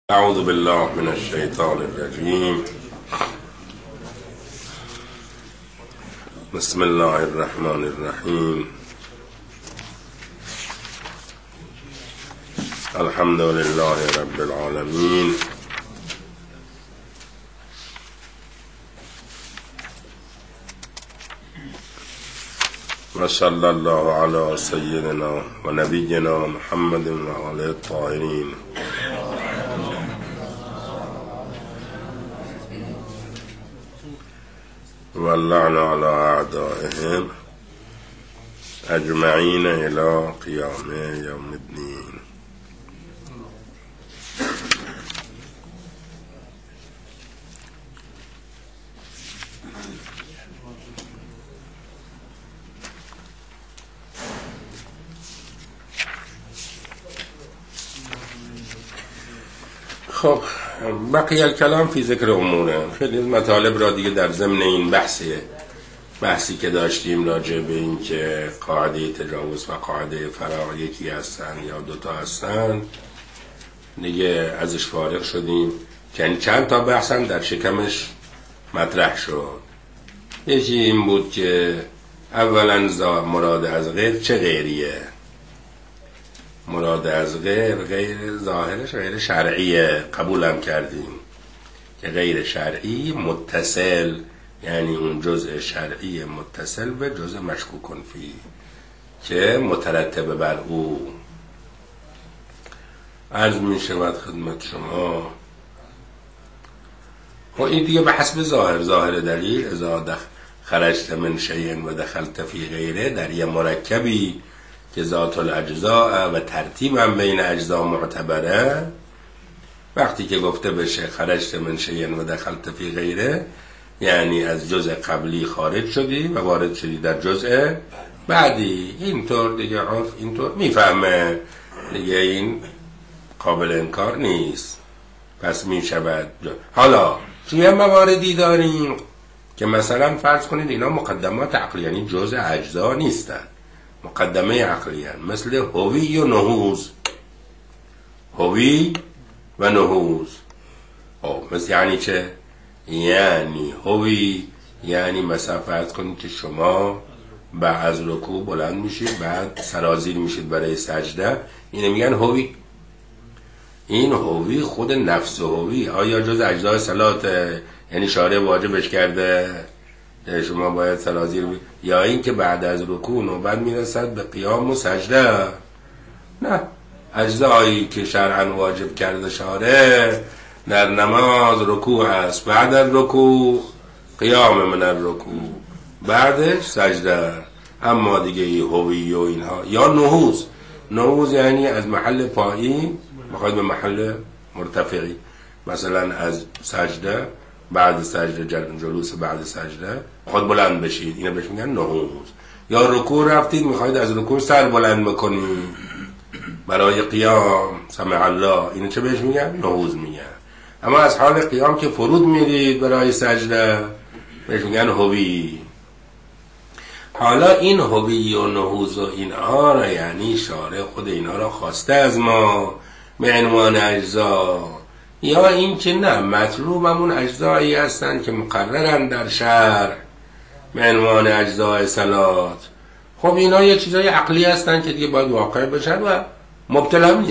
اعوذ بالله من الشیطان الرجیم. بسم الله الرحمن الرحیم. الحمد لله رب العالمین و صلی الله علی سیدنا و نبینا محمد و آله الطاهرین واللعن على اعدائهم اجمعین الى قیام یوم الدین. خب بقیه الکلام فی ذکر اموره. خیلی مطالب را دیگه در ضمن این بحثی که داشتیم راجع به این که قاعده تجاوز و قاعده فراغ یکی هستن یا دوتا هستن دیگه ازش فارغ شدیم. چند تا بحثم در شکمش مطرح شد. یکی این بود که اولا مراد از غیر چه غیریه؟ مراد از غیر ظاهرش غیر شرعیه، قبولم کردیم که غیر شرعی متصل، یعنی اون جزء شرعی متصل به جزء مشکوک فی که مترتب بر او. عرض می شود خدمت شما و این دیگه به حسب ظاهر دلیل اذا خرجت من شیء و دخلت فی غیره در یه مرکبی که ذات الاجزاء و ترتیب هم بین اجزا معتبره، وقتی که گفته بشه خرجت من شیء و دخلت فی غیره یعنی از جزء قبلی خارج شدی و وارد شدی در جزء بعدی. اینطور دیگه عرف اینطور میفهمه دیگه، این قابل انکار نیست. پس میشود حالا توی مواردی داریم که مثلا فرض کنید اینا مقدمات عقلی، یعنی جزء اجزا نیستن، مقدمه عقلی هن. مثل هوی و نهوز. هوی و نهوز مثل یعنی چه؟ یعنی هوی یعنی مثلا فرض کنید که شما بعد از رکوع بلند میشید بعد سرازیر میشید برای سجده، اینه میگن هوی. این هوی خود نفس هوی آیا جز اجزای صلات یعنی شارع واجبش کرده شما باید سرازیر یا این که بعد از رکوع نوبت میرسد به قیام و سجده؟ نه، اجزایی که شرعا واجب کرده شارع در نماز رکوع است، بعد از رکوع قیام من الرکوع، بعدش سجده. اما دیگه هوی و اینها یا نهوز یعنی از محل پایین بخواید به محل مرتفعی، مثلا از سجده بعد سجده جلوس بعد سجده خود بلند بشید، اینو بهش میگن نهوز. یا رکوع رفتید میخواید از رکوع سر بلند بکنید برای قیام سمع الله، اینو چه بهش میگن؟ نهوز میگن. اما از حال قیام که فرود میرید برای سجده بهش میگن هوی. حالا این هوی و نهوز و اینها را یعنی شارع خود اینها را خواسته از ما به عنوان اجزا، یا این که نه مطلوب همون اجزایی هستن که مقررن در شرع به عنوان اجزای صلات. خب اینا یه چیزای عقلی هستن که دیگه باید واقع بشن و مبتلا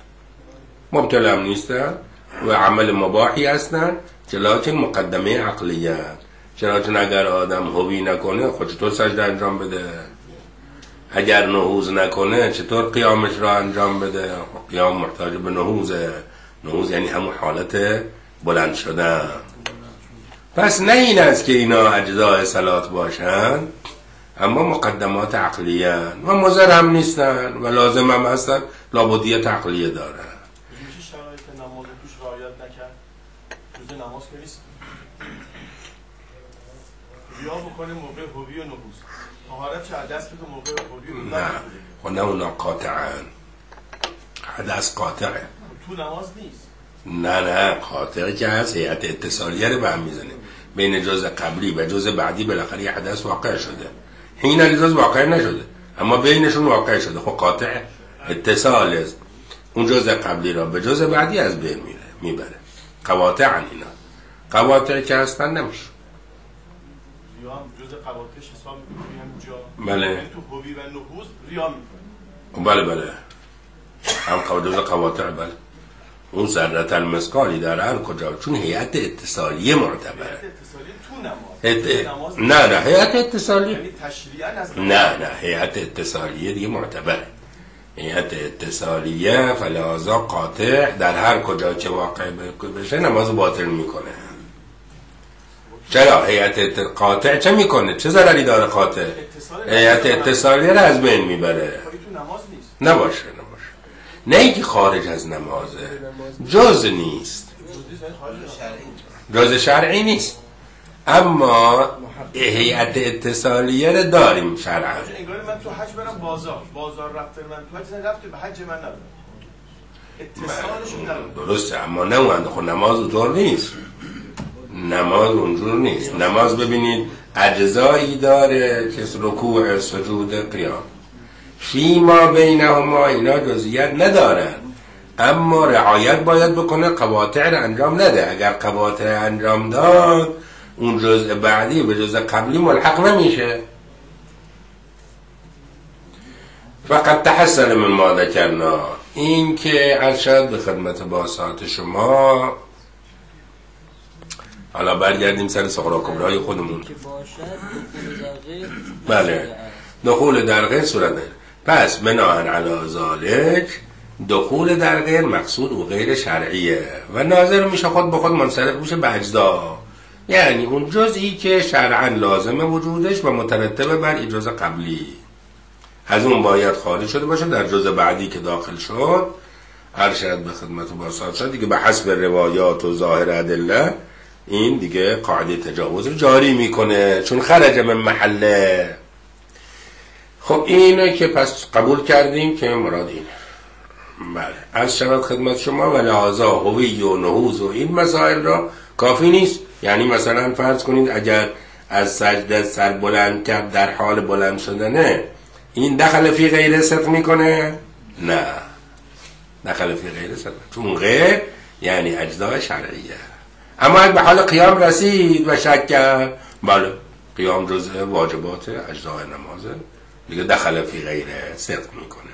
نیستن و عمل مباحی هستن که لکن مقدمه عقلیه. چرا اگر آدم هوی نکنه خود چطور سجده انجام بده؟ اگر نهوز نکنه چطور قیامش را انجام بده؟ قیام محتاج به نهوزه. نهوز یعنی همون حالت بلند شدن. پس نه این است که اینا اجزای صلات باشن، اما مقدمات عقلیه و مضر هم نیستن و لازم هم هستن، لابدیت عقلیه دارن. چه شرایط نماز توش رعایت نکرد جز نماز که نیست؟ ریا بکنه موقع هوی و نهوز، طهارت چه دست بده موقع هوی و نهوز؟ نه خب نه اونا قاطعا حدث قاطعه، تو نماز نیست. نه قاطعه که هست، هیئت اتصالیه رو به هم میزنه بین جزء قبلی و جزء بعدی، بالاخره یه حدث واقع شده. این جزء واقع نشده اما بینشون واقع شده، خب قاطع اتصال است. اون جزء قبلی را به جزء بعدی از بین میره میبره. قواطع اینا، قواطع که هستن نمیشه. ریا هم جز قواطعش حساب میکنیم جا. بله. تو هوی و نفوذ ریا میکنیم. بله هم جز قواطع. بله اون ذره المثقالی در هر کجا، چون هیئت اتصالیه معتبره. هیئت اتصالیه تو نماز. نه هیئت اتصالیه یعنی تشریعاً از نه هیئت اتصالیه دیگه معتبره. هیئت اتصالیه فلازا قاطع در هر کجا که واقع بشه نماز باطل میکنه. چرا؟ هیئت قاطع چه میکنه؟ چه ضرری داره قاطع؟ هیئت اتصالیه رو از بین میبره. تو نماز نیست. نباشه نه اینکه خارج از نمازه، جز نیست، جز شرعی نیست، اما هیئت اتصالیه رو داریم شرعا. انگار من تو حج برم بازار رفتن من تو حج رفته به حج من ندارم، اتصالشون ندارم. درسته اما نه اون خب نماز اونطور نیست. نماز اونجور نیست. نماز ببینید اجزایی داره که رکوع، سجود، قیام، فیما بینهما اینا جزئیات ندارن، اما رعایت باید بکنه، قواطع رو انجام نده. اگر قواطع انجام داد اون جزء بعدی به جزء قبلی ملحق نمیشه. فقط تحسن من ما ذکرنا، این که ارشد به خدمت باسات شما. حالا برگردیم سر صغرا کبرای خودمون. بله دخول در غیر صورت پس بناهن علی ذالک دخول در غیر مقصود و غیر شرعیه و ناظر میشه خود به خود منصرف میشه به اجزا، یعنی اون جزئی که شرعا لازمه وجودش و مترتبه بر اجازه قبلی، از اون باید خارج شده باشه. در جزء بعدی که داخل شد ارشد به خدمت باسات شد دیگه به حسب روایات و ظاهر ادله این دیگه قاعده تجاوز رو جاری میکنه چون خرج من محله. خب اینه که پس قبول کردیم که مراد اینه. بله از شود خدمت شما و لحاظا هوی و نهوز و این مسائل را کافی نیست. یعنی مثلا فرض کنید اگر از سجده سر بلند کرد در حال بلند شدنه، این دخل فی غیر صدق میکنه؟ نه دخل فی غیر صدق، چون غیر یعنی اجزای شرعیه. اما اگه به حال قیام رسید و شک کرد، بله قیام جزء واجبات اجزای نمازه دیگه، دخل فی غیر صدق میکنه.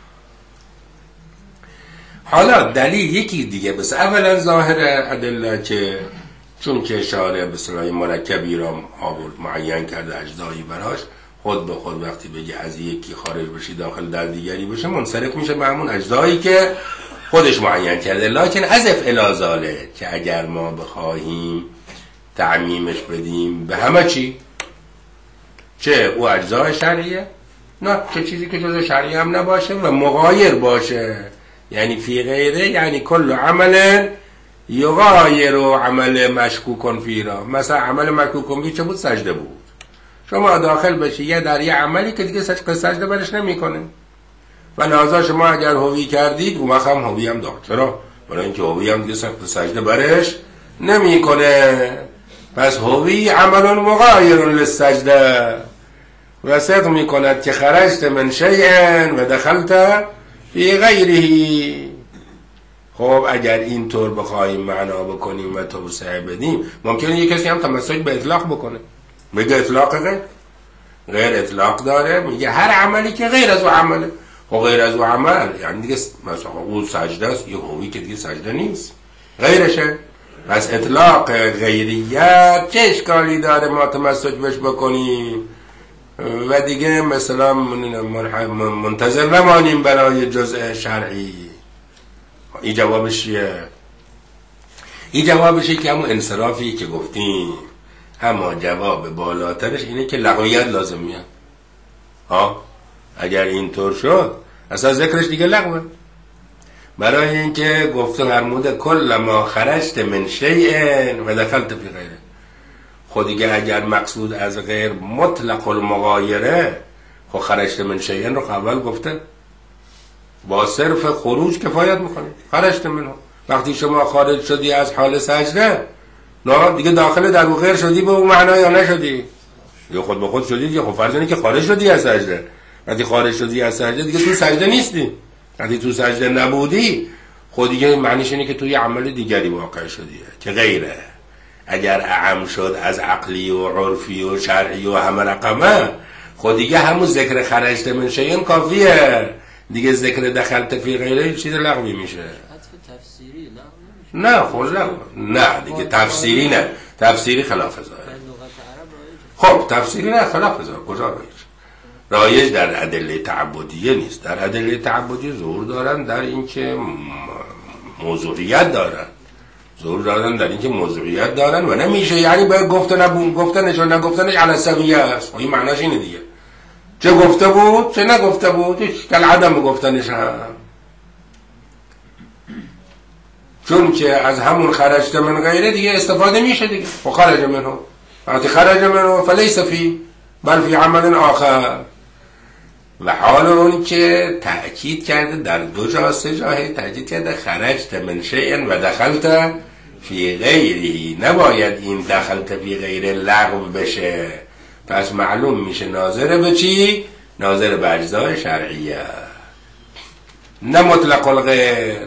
حالا دلیل یکی دیگه، بس اولا ظاهر ادله که چون که اشاره به صلاح مرکبی را آورد معین کرده اجزایی براش، خود به خود وقتی بگی از یکی خارج بشی داخل در دیگری بشه منصرف میشه به همون اجزایی که خودش معین کرده. لکن اضف الی ذالک که اگر ما بخواهیم تعمیمش بدیم به همه چی، چه او اجزای شرعیه، نه چه چیزی که جزء شرعی هم نباشه و مغایر باشه، یعنی فی غیره یعنی کل عمل یغایر و عمل مشکوکن فی را. مثلا عمل مشکوکن فی چه بود؟ سجده بود. شما داخل بشی یه در یه عملی که دیگه سجده برش نمیکنه و لحاظا شما اگر هوی کردید اون وقت هم هوی هم داد. چرا؟ برای اینکه هوی هم دیگه سجده برش نمیکنه. پس هوی عمل مغایر للسجده و صدق میکند که خرجت من شیء و دخلت فی غیره. خب اگر این طور بخواهیم معنا بکنیم و توسعه بدیم، ممکنه یک کسی هم تمسک به اطلاق بکنه، میگه اطلاق غیر اطلاق داره، میگه هر عملی که غیر از او عمله. خب غیر از او عمل یعنی دیگه مثلا او سجده است، یه هوی که دیگه سجده نیست، غیرشه. پس اطلاق غیریت چه اشکالی داره ما تمسک بهش بکنیم و دیگه مثلا منتظر نمانیم برای جزء شرعی؟ این جوابش چیه؟ این جوابشه که همون انصرافی که گفتیم، اما جواب بالاترش اینه که لغویت لازم میاد. اگر اینطور شد اصلا ذکرش دیگه لغوه، برای اینکه گفته فرموده کل ما خرجت من شیء و دخلت فی غیره. خود دیگه اگر مقصود از غیر مطلق المغایره، خب خرجت من شیء رو قبل گفته با صرف خروج کفایت میکنه. خرجت منه، وقتی شما خارج شدی از حال سجده، نه دیگه داخل در غیر شدی به اون معنا یا نشدی؟ یا خود به خود شدی دیگه. خب فرض اینه که خارج شدی از سجده. وقتی خارج شدی از سجده دیگه تو سجده نیستی. وقتی تو سجده نبودی، خود دیگه معنیش اینه که توی عمل دیگری واقع شدیه که غیره. اگر اعم شد از عقلی و عرفی و شرعی و همه رقمه، خود دیگه همون ذکر خرجت من شیء کافیه دیگه. ذکر دخلت فی غیره چیز لغوی میشه. تفسیری نه خود نه دیگه تفسیری نه، تفسیری خلاف ظاهر. خب تفسیری نه خلاف ظاهر. کجا رایج در ادله تعبدیه نیست. در ادله تعبدیه ظهور دارن در اینکه موضوعیت دارن، ظهور دارن در اینکه موضوعیت دارن و نمیشه یعنی باید گفتنش و نگفتنش علی سویه است. این معناش اینه دیگه، چه گفته بود چه نگفته بود هیچ کل عدم گفتنش هم، چون که از همون خرجت من غیره دیگه استفاده میشه دیگه. و خرج منه وقتی خرج منه فلیس فی بل فی عمل آخر. و حال اون که تأکید کرده در 2 جا 3 جا تأکید کرده خرجت من شیء و دخلت فی غیره، نباید این دخلت فی غیره لغو بشه. پس معلوم میشه ناظر به چی؟ ناظر به اجزای شرعیه نه مطلق الغیر.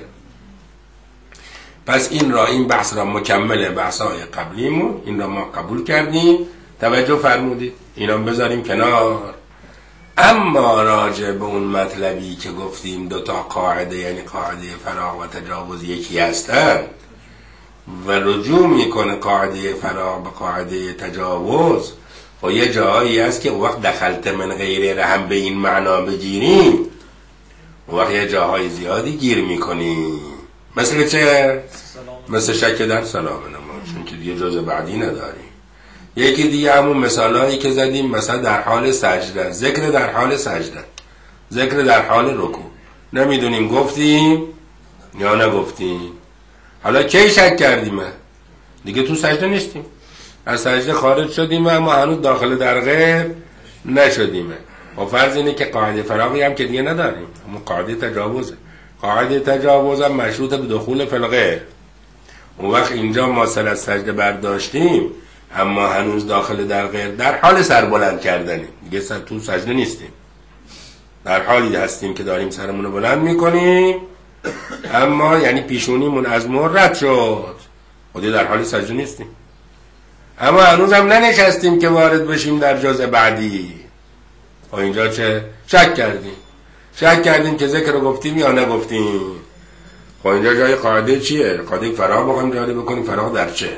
پس این بحث را مکمل بحث‌های قبلیمون، این را ما قبول کردیم، توجه فرمودید، اینا بذاریم کنار. اما راجع به اون مطلبی که گفتیم 2 تا قاعده یعنی قاعده فراغ و تجاوز یکی هستن و رجوع میکنه قاعده فراغ به قاعده تجاوز، و یه جایی هست که وقت دخلت من غیره را هم به این معنا بگیریم، وقت یه جاهای زیادی گیر میکنیم. مثل چه؟ مثل شک در سلام نماز، چون که دیگه جزء بعدی نداریم. یکی دیگه همون مثالایی که زدیم، مثلا در حال سجده، ذکر در حال سجده، ذکر در حال رکوع، نمیدونیم گفتیم یا نگفتیم. حالا کی شک کردیم؟ دیگه تو سجده نیستیم، از سجده خارج شدیم اما هنوز داخل در غیر نشدیم. و فرض اینه که قاعده فراغی هم که دیگه نداریم، اما قاعده تجاوزه. قاعده تجاوز هم مشروط به دخول فی الغیر. اون وقت اینجا ما سر از سجده برداشتیم اما هنوز داخل در غیر، در حال سر بلند کردنیم دیگه، تو سجده نیستیم، در حالی هستیم که داریم سرمون رو بلند میکنیم اما یعنی پیشونیمون از مور رد شد، خودی در حال سجده نیستیم، اما هنوز هم ننشستیم که وارد بشیم در جزء بعدی. و اینجا چه؟ شک کردیم که ذکر رو گفتیم یا نگفتیم. خب اینجا جای قاعده چیه؟ قاعده فراغ بخوایم جاری بکنیم. فراغ در چه؟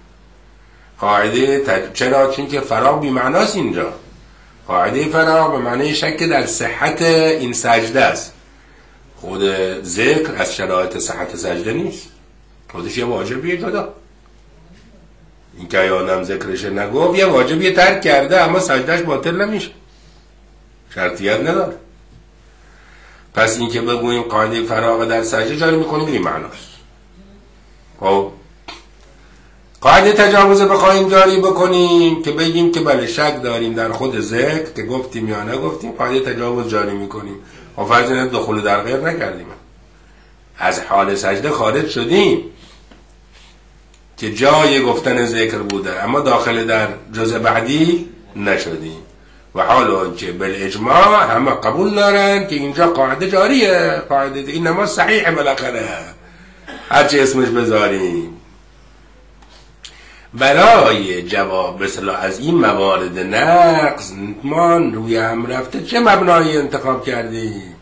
قاعده چرا؟ چون که فراغ بی معناست اینجا. قاعده فراغ به معنی شک در صحت این سجده است. خود ذکر از شرایط صحت سجده نیست، خودش یه واجبیه جدا. این که آدم ذکرش نگفت یه واجبیه ترک کرده اما سجدهش باطل نمیشه، شرطیت نداره. پس این که بگوییم قاعده فراغ در سجده جاری میکنیم بی معناست. خب قاعده تجاوز بخواهیم جاری بکنیم که بگیم که بله شک داریم در خود ذکر که گفتیم یا نگفتیم، قاعده تجاوز جاری میکنیم. و فرض اینه دخول در غیر نکردیم، از حال سجده خارج شدیم که جای گفتن ذکر بوده اما داخل در جزء بعدی نشدیم. و حالا که بالاجماع همه قبول دارن که اینجا قاعده جاریه، قاعده این نماز صحیحه بالاخره هرچی اسمش بذاریم. برای جواب مثلا از این موارد نقض ما روی هم رفته چه مبنایی انتخاب کردیم؟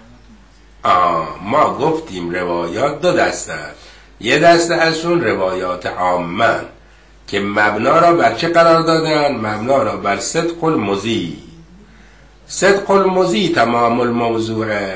ما گفتیم روایات 2 دسته، یه دسته ازشون روایات عامه که مبنا را بر چه قرار دادن؟ مبنا را بر صدق المضی. صدق المضی تمام الموضوعه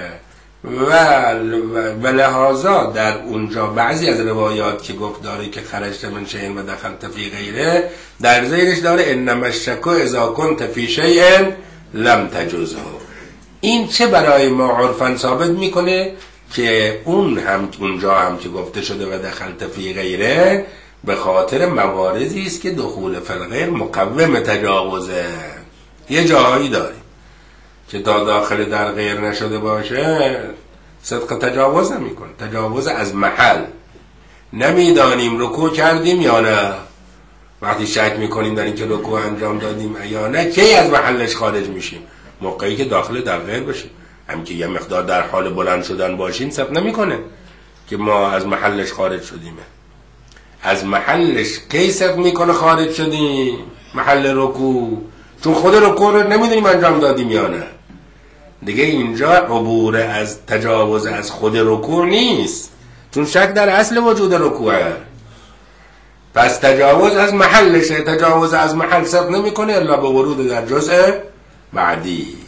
و لحاظا در اونجا بعضی از روایات که گفت داره که خرجت من شیء و دخلت فی غیره، در زیرش داره انما الشک اذا كنت فی شیء لم تجزه. این چه برای ما عرفاً ثابت میکنه که اونجا هم که گفته شده و دخلت فی غیره به خاطر مواردی است که دخول فی الغیر مقوم تجاوزه. یه جاهایی داریم که تا داخل در غیر نشده باشه صدق تجاوز نمیکنه، تجاوز از محل. نمیدانیم رکوع کردیم یا نه، وقتی شک میکنیم در این که رکوع انجام دادیم یا نه کی از محلش خارج میشیم؟ موقعی که داخل در غیر بشیم. هم که یه مقدار در حال بلند شدن باشیم ثبت نمیکنه، که ما از محلش خارج شدیم. از محلش کی صدق میکنه خارج شدیم؟ محل رکوع. چون خود رکوع رو نمیدونیم انجام دادیم یا نه. دیگه اینجا عبور از تجاوز از خود رکوع نیست، چون شک در اصل وجود رکوعه. پس تجاوز از محلشه. تجاوز از محل صدق نمیکنه الا به ورود در جزء بعدی.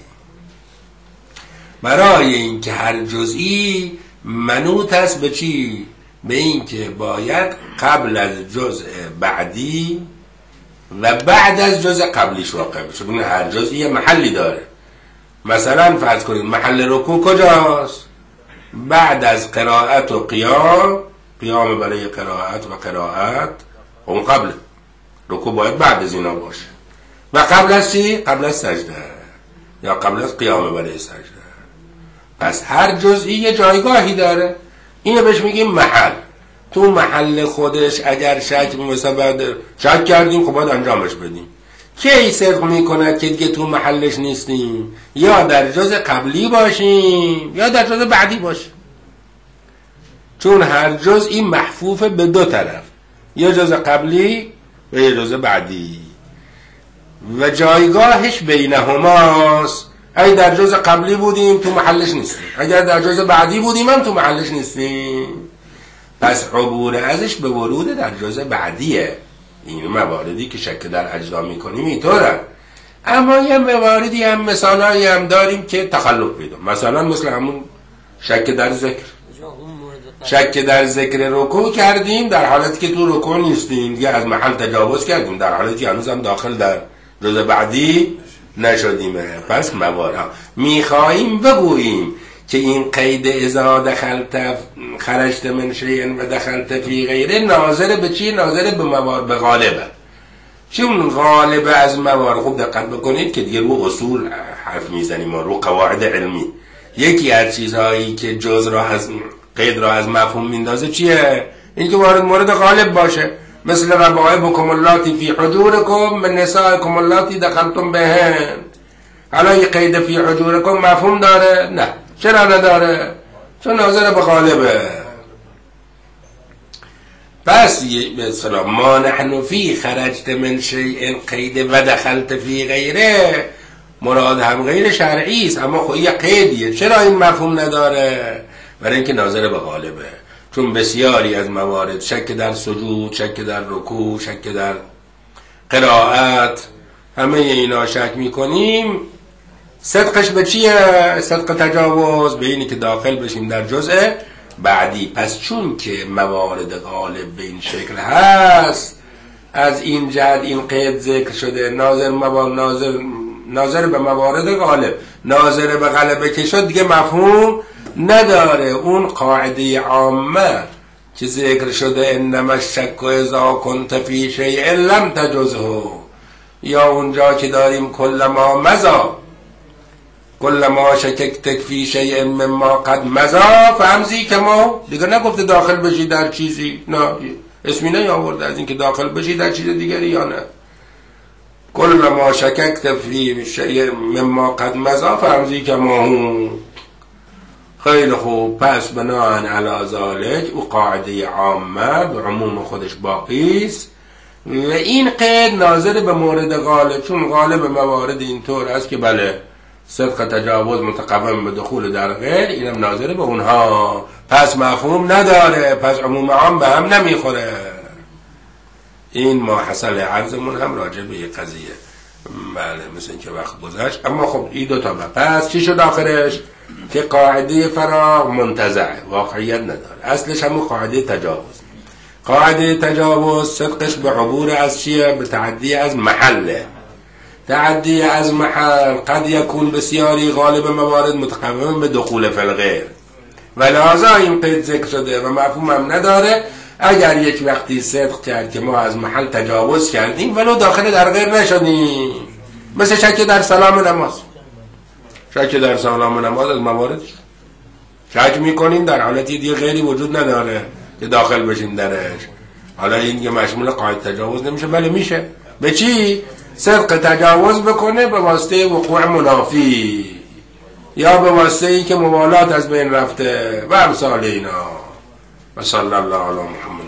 برای اینکه هر جزئی منوط است به چی؟ به اینکه باید قبل از جزء بعدی و بعد از جزء قبلیش واقع بشه. ببین هر جزئی محلی داره. مثلا فرض کنید محل رکوع کجاست؟ بعد از قرائت و قیام برای قرائت و قرائت، اون قبل. رکوع باید بعد از اینا باشه. و قبل از چی؟ قبل از سجده یا قبل از قیام برای سجده. پس هر جزئی یه جایگاهی داره. اینو بهش میگیم محل. تو محل خودش اگر شک کردیم خب باید انجامش بدیم. کی صدق میکند که دیگه تو محلش نیستیم؟ یا در جز قبلی باشیم یا در جز بعدی باشیم. چون هر جزئی محفوف به دو طرف، یا جز قبلی و یا جز بعدی، و جایگاهش بینهماست. اگه در جز قبلی بودیم تو محلش نیستیم، اگر در جز بعدی بودیم هم تو محلش نیستیم. پس عبور ازش به ورود در جز بعدیه. این مواردی که شک در اجزا میکنیم اینطوره. اما یه مواردی هم مثالایی هم داریم که تخلف پیدا، مثلا مثل همون شک در ذکر. شک در ذکر رکوع کردیم در حالتی که تو رکوع نیستیم، دیگه از محل تجاوز کردیم در حالتی که هنوز هم داخل در جز بعدی نشدیم. پس موارد میخواییم بگوییم که این قید اذا دخلت خرجت من شیء و دخلت فی غیره ناظر به چی؟ ناظر به موارد، به غالبه. چون غالبه از موارد، خوب دقت بکنید که دیگه رو اصول حرف میزنیم و رو قواعد علمی. یکی از چیزهایی که جز را از قید را از مفهوم میندازه چیه؟ این که مورد غالب باشه. مثل ربائبکم اللاتی فی حجورکم من نسائکم اللاتی دخلتم بهن. حالا این قید فی حجورکم مفهوم داره؟ نه. چرا نداره؟ چون ناظر به غالبه. پس به اصطلاح ما نحن فی خرجت من شیء قید و دخلت فی غیره، مراد هم غیر شرعی است، اما خب یه قیدیه. چرا این مفهوم نداره؟ برای اینکه ناظر به غالبه. چون بسیاری از موارد شک در سجود، شک در رکوع، شک در قرائت، همه اینا شک میکنیم، صدقش به چیه؟ صدق تجاوز به اینی که داخل بشیم در جزء بعدی. پس چون که موارد غالب به این شکل هست، از این جهت این قید ذکر شده، ناظر به موارد غالب، ناظر به غلبه که شد، دیگه مفهوم نداره. اون قاعده عامه که ذکر شده انما الشک اذا كنت فی شیء لم تجزه، یا اونجا که داریم کلما مزا کلما شککت فی شیء مما قد مزا فامضی کما، دیگه نگفته داخل بشی در چیزی، نه اسمی نیاورده از اینکه داخل بشی در چیز دیگری یا نه. کلما شککت فی شیء مما قد مزا فامضی کما. خیلی خوب. پس بناء علی ذلک او قاعده عامه به عموم خودش باقی است و این قید ناظر به مورد غالب، چون غالب موارد اینطور است که بله صدق تجاوز متقوم به دخول در غیر، اینم ناظر به اونها، پس مفهوم نداره، پس عموم عام به هم نمیخوره. این ما حاصل عرضمون هم راجع به یک قضیه. بله مثل این که وقت گذشت. اما خب این دوتا پس چی شد آخرش؟ که قاعده فراغ منتزعه، واقعیت نداره. اصلش همون قاعده تجاوز. قاعده تجاوز صدقش به عبور از چیه؟ به تعدی از محله. تعدی از محل قد یکون بسیاری غالب موارد متقوم به دخول فی الغیر، و لذا این قید ذکر شده و مفهوم هم نداره. اگر یک وقتی صدق کرد که ما از محل تجاوز کردیم ولو داخل در غیر نشدیم، مثل شک در سلام نماز. شک در سلام نماز از موارد شک میکنیم در حالتی دیگه غیری وجود نداره که داخل بشیم درش. حالا این که مشمول قاعده تجاوز نمیشه؟ بله میشه. به چی؟ صدق تجاوز بکنه به واسطه وقوع منافی یا به واسطه این که موالات از بین رفته و امثال اینا. و صلی الله علی محمد